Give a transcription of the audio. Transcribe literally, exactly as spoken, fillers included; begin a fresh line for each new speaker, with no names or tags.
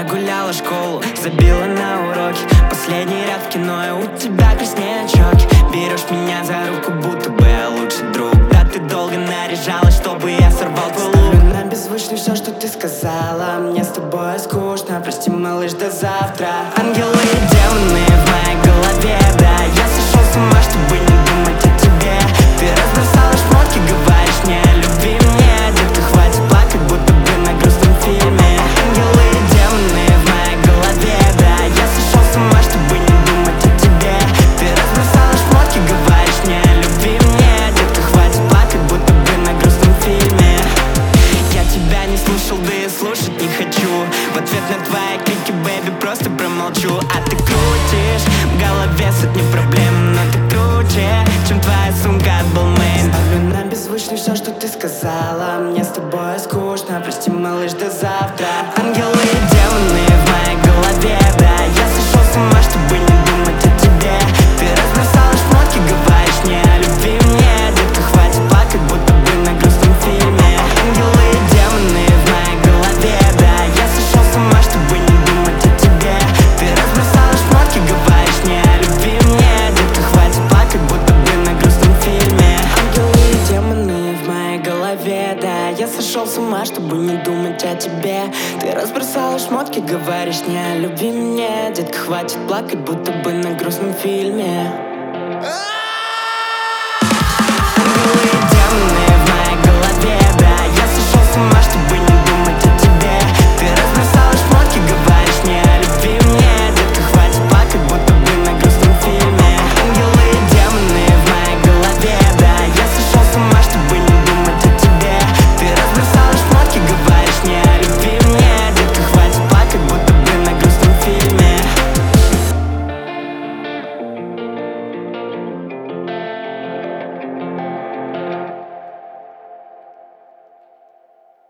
прогуляла школу, забила на уроки. Последний ряд в кино, и у тебя краснеют щеки. Берешь меня за руку, будто бы я лучший друг. Да ты долго наряжалась, чтобы я сорвал твой лук. Ставлю на беззвучный все, что ты сказала. Мне с тобой скучно, прости, малыш, до завтра. Ангелы и демоны в моей голове, да. Я сошел с ума, чтобы не думать о тебе. Ты разбросала шмотки, говоришь не о любви мне. Детка, хватит плакать, будто бы на грустном фильме. Ангелы и демоны в моей голове, да. Я сошел с ума, чтобы не думать о тебе. Ты разбросала шмотки, говоришь не о любви мне. Детка, хватит плакать, будто бы на грустном фильме. Я тебя не слушал, да и слушать не хочу. В ответ на твои крики, бэйби, просто промолчу. А ты крутишь в голове сотни проблем, но ты круче, чем твоя сумка от Balmain. Ставлю на беззвучный все, что ты сказала. Мне с тобой скучно, прости, малыш, до завтра. Ангелы и демоны в моей голове, да. Я сошел с ума, чтобы не думать о тебе. Ты разбросала шмотки, говоришь не о любви мне. Детка, хватит плакать, будто бы на грустном фильме. Ангелы и демоны в моей голове, да. Я сошел с ума, чтобы не думать о тебе. Ты разбросала шмотки, говоришь не о любви мне. Детка, хватит плакать, будто бы на грустном фильме. Ангелы и демоны в моей голове, да. Я сошел с ума, чтобы не думать о тебе. Ты разбросала шмотки, говоришь не о любви мне. Детка, хватит плакать, будто бы на грустном фильме.